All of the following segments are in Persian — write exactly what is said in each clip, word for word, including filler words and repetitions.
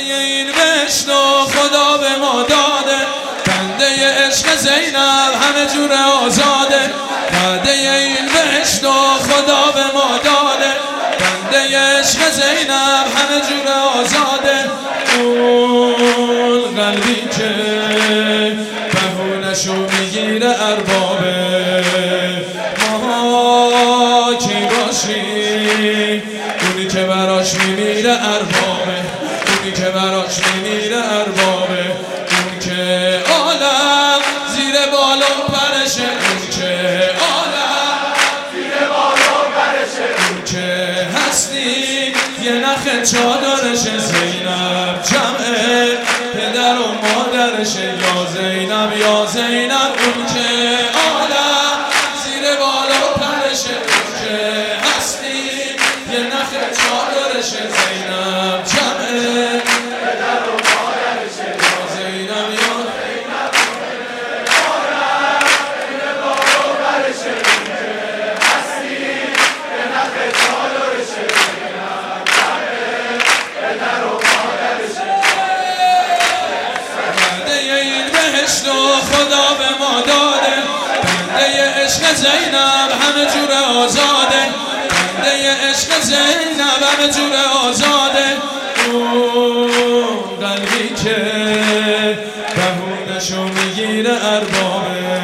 این بهشت و خدا به ما داده، بنده عشق زینب همه جور آزاده. وعده این بهشت و خدا به ما داده، بنده عشق زینب همه جور آزاده. اون قلبی که بهونشو میگیره اربابه، ما کی باشی؟ اونی که براش میمیره اربابه، اونی که براش میمیره اربابه. اون که عالم زیر بالا پرشه، اون که عالم زیر بالا پرشه. اون که هستی یه نخ چادرشه، زینب جمعه پدر و مادرشه. یا زینب یا زینب. اون که عالم زیر بالا پرشه، اون که هستی یه نخ چادرشه. زینب جمعه پدر و مادرشه. یا زینب یا زینب. عالم زیر بالا پرشه، اون که هستی یه نخ چادرشه. زینب جمعه پدر و مادرشه. بنده این بهشت و خدا به ما داده، بنده عشق زینب همه جور آزاده، بنده عشق زینب همه جور آزاده. اون قلبی که بهونشو میگیره اربابه،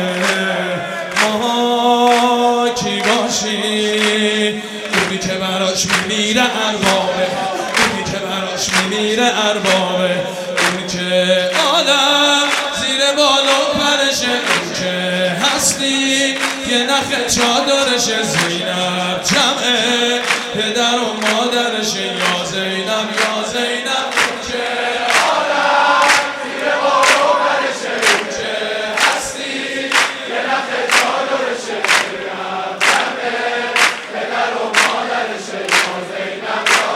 ما کی باشی؟ اونی که براش میمیره اربابه، اونی که براش میمیره اربابه. اونی که عالم زیر بالا پرشه، اون که هستی یه نخ چادرشه. زینب جمعه پدر و مادرشه. یا زینب یا زینب. اون که عالم زیر بالا پرشه، اون که هستی یه نخ چادرشه. زینب جمعه پدر و مادرشه. یا زینب یا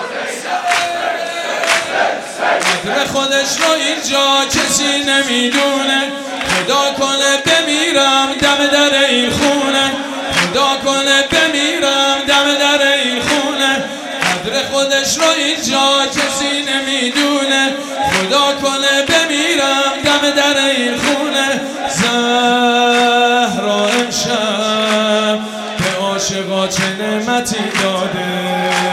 زینب. قدر خودش رو اینجا کسی نمیدونه، خدا کنه بمیرم دم در این خونه، خدا کنه بمیرم دم در این خونه. قدر خودش رو اینجا کسی نمیدونه، خدا کنه بمیرم دم در این خونه. زهرا امشب به عاشقا چه نعمتی داده،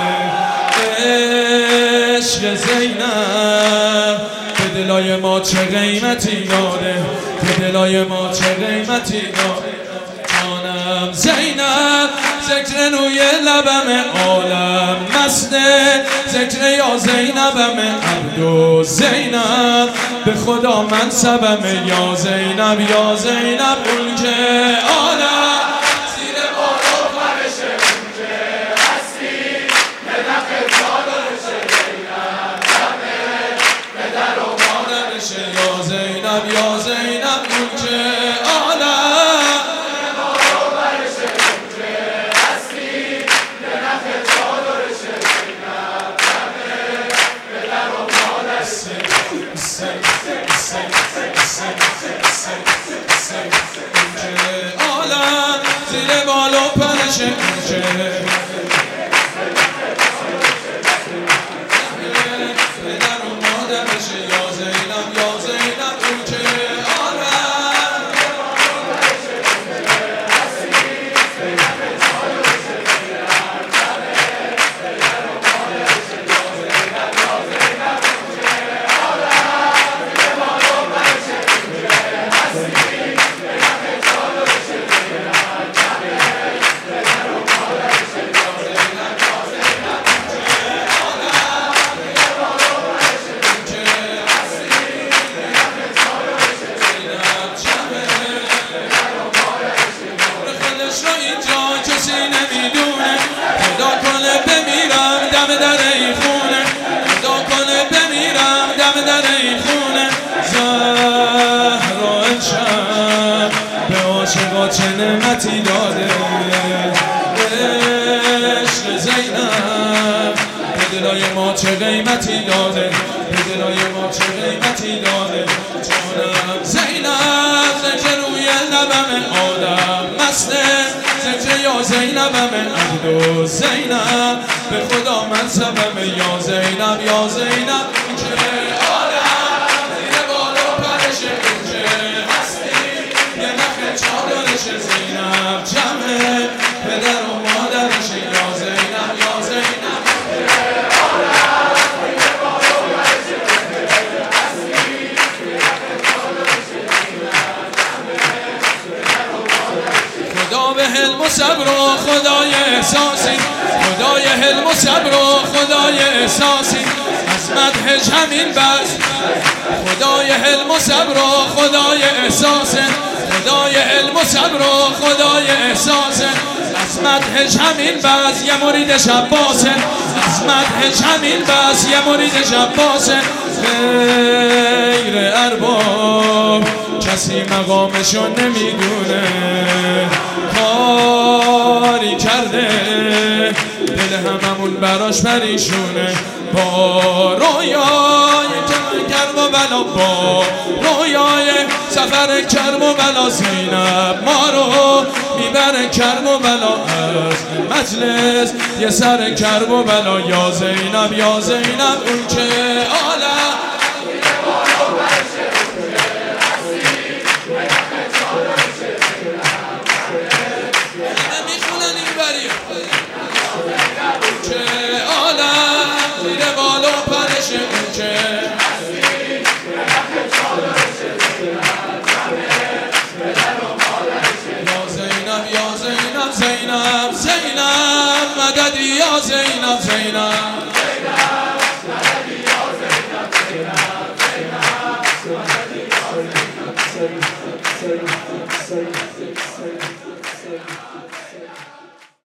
عشق زینب به دلای ما چه قیمتی داده، به دلای ما چه قیمتی داده. جانم زینب ذکر روی لبم عالم مسته، ذکر یا زینبم عبد و زینب به خدا منصبم. یا زینب یا زینب. اون که عالم زیر بالا پرشه، اون که هستی یه نخ چادرشه. زینب جمعه پدر و مادرشه. یا زینب یا زینب. اون که عالم عالم زیر بالا پرشه، اون که پدر و مادرشه. یا زینب یا زینب. اون که عالم خدا کنه بمیرم دم در این خونه، خدا کنه بمیرم دم در این خونه. زهرا امشب به عاشقا چه نعمتی داده، عشق زینب به دلای ما چه قیمتی داده، به دلای ما چه قیمتی داده. جانم زینب ذکر روی لبم آدم مسته، ذکر یا زینبم عبد و زینب به خدا منصبم. یا زینب یا زینب. خدای حلم و صبر و خدای احساسی از مدحش همین بس خدای حلم و صبر و خدای احساس خدای حلم و صبر و خدای احساس از مدحش همین بس یه مریدش عباسه از مدحش همین بس یه مریدش عباسه غیر ارباب کسی مقامشو نمیدونه کاری کرده دل هممون براش پریشونه با رویای کرب و بلا با رویای سفر کرب و بلا زینب ما رو میبره کرب و بلا از مجلس یه سر کرب و بلا یا زینب یا زینب اون که عالم میخونن این بری که عالم زیر بالا پرشه اون که زینب زینب زینب مددی یا زینب زینب